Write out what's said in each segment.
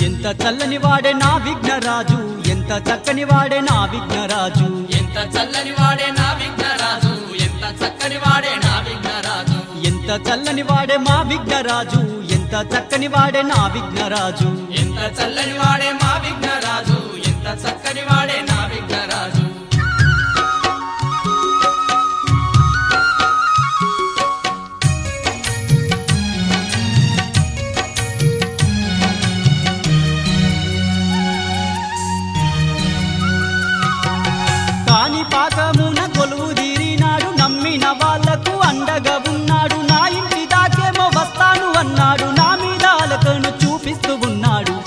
ఎంత చల్లని వాడే నా విఘ్నరాజు, ఎంత చక్కని వాడే నా విఘ్నరాజు, ఎంత చల్లని వాడే నా విఘ్నరాజు, ఎంత చక్కని వాడే నా విఘ్నరాజు, ఎంత చల్లని వాడే మా విఘ్నరాజు, ఎంత చక్కని వాడే నా విఘ్నరాజు, ఎంత చల్లని వాడే మా విఘ్నరాజు, ఎంత చక్కని వాడే నా విఘ్నరాజు. పాకమున కొలువు తీరినాడు, నమ్మిన వాళ్లకు అండగా ఉన్నాడు, నా ఇంటి దాకేమో వస్తాను అన్నాడు, నా మీద అలకను చూపిస్తూ ఉన్నాడు.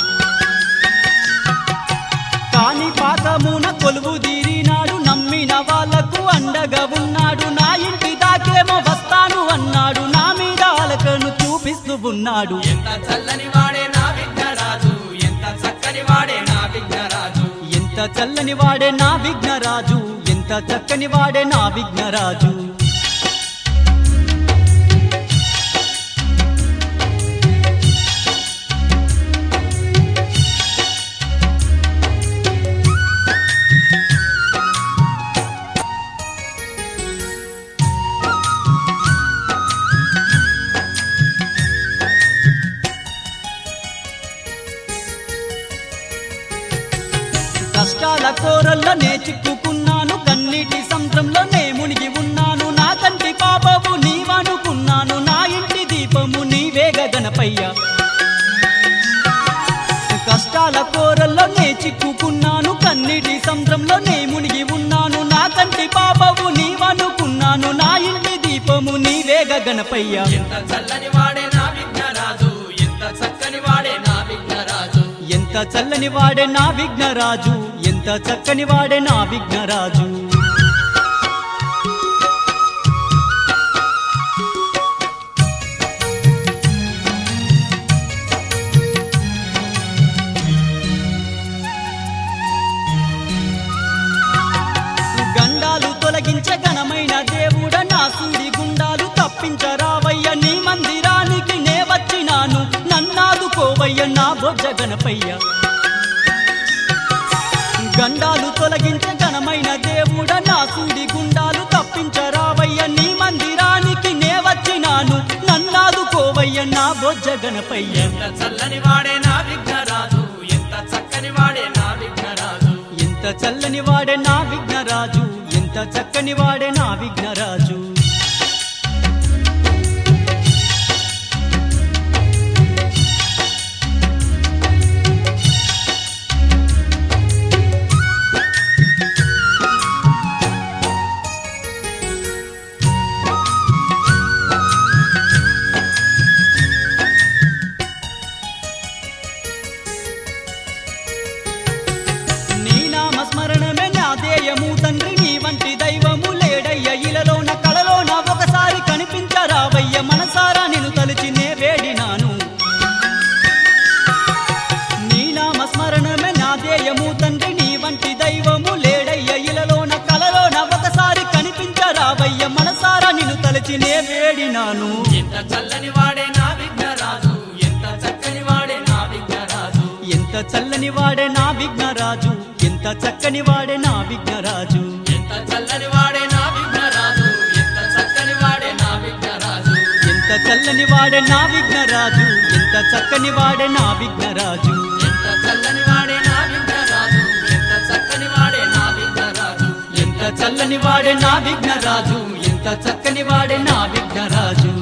కాని పాకమున కొలువు తీరినాడు, నమ్మిన వాళ్లకు అండగా ఉన్నాడు, నా ఇంటి దాకేమో వస్తాను అన్నాడు, నా మీద అలకను చూపిస్తూ ఉన్నాడు. ఎంత చల్లని వాడే నా విఘ్నరాజు, ఎంత చక్కని వాడే నా విఘ్నరాజు, ఎంత చల్లని వాడే నా విఘ్నరాజు, ఎంత చక్కని వాడే నా విఘ్నరాజు. కష్టాల కోరల్లో నే చిక్కుకున్నాను, కన్నీటి సముద్రంలో నే మునిగి ఉన్నాను, నా కంటి పాపము నీవనుకున్నాను, నా ఇంటి దీపము నీవేగ గణపయ్య. కష్టాల కోరల్లో నే చిక్కుకున్నాను, కన్నీటి సముద్రంలో నే మునిగి ఉన్నాను, నా కంటి పాపము నీవనుకున్నాను, నా ఇంటి దీపము నీవేగ గణపయ్య. ఎంత చల్లని వాడే నా విఘ్నరాజు, ఎంత చక్కని వాడే నా విఘ్నరాజు, ఎంత చల్లని వాడే నా విఘ్నరాజు, ఎంత చక్కని వాడే నా విఘ్నరాజు. గండాలు తొలగించే ఘనమైన దేవుడ, నా సూడి గుండాలు తప్పించరావయ్య, నీ మందిరానికి నే వచ్చినాను, నన్నాదుకోవయ్య నా బొజ్జ గణపయ్య. గండాలు తొలగించే ఘనమైన దేవుడ, నా సూడి గుండాలు తప్పించరావయ్య, నీ మందిరానికి నే వచ్చినాను, నన్నాదుకోవయ్య నా బొజ్జ గణపయ్య. ఎంత చల్లని వాడే నా విఘ్నరాజు, ఎంత చక్కని వాడే నా విఘ్నరాజు, ఎంత చల్లని వాడే నా విఘ్నరాజు, ఎంత చక్కని వాడే నా విఘ్నరాజు. స్మరణమే నా ధ్యేయము తండ్రి, నీ వంటి దైవము లేడయ్య ఇలలోన కళలోన, ఒకసారి కనిపించరావయ్య, మనసారా నిన్ను తలిచి నే వేడినాను. నీ నామ స్మరణమే నా ధ్యేయము తండ్రి, నీ వంటి దైవము లేడయ్య ఇలలోన కళలోన, ఒకసారి కనిపించరావయ్య, మనసారా నిన్ను తలిచి నే వేడినాను. ఎంత చల్లని వాడే నా విఘ్నరాజు, ఎంత చక్కని వాడే నా విఘ్నరాజు, ఎంత చల్లని వాడే నా విఘ్నరాజు, ఎంత చక్కని వాడే నా విఘ్నరాజు, ఎంత చల్లని వాడే నా విఘ్నరాజు, ఎంత చక్కని వాడే నా విఘ్నరాజు, ఎంత చల్లని వాడే నా విఘ్నరాజు, ఎంత చక్కని వాడే నా విఘ్నరాజు, ఎంత చల్లని వాడే నా విఘ్నరాజు, ఎంత చక్కని వాడే నా విఘ్నరాజు, ఎంత చల్లని వాడే నా విఘ్నరాజు, ఎంత చక్కని వాడే నా విఘ్నరాజు.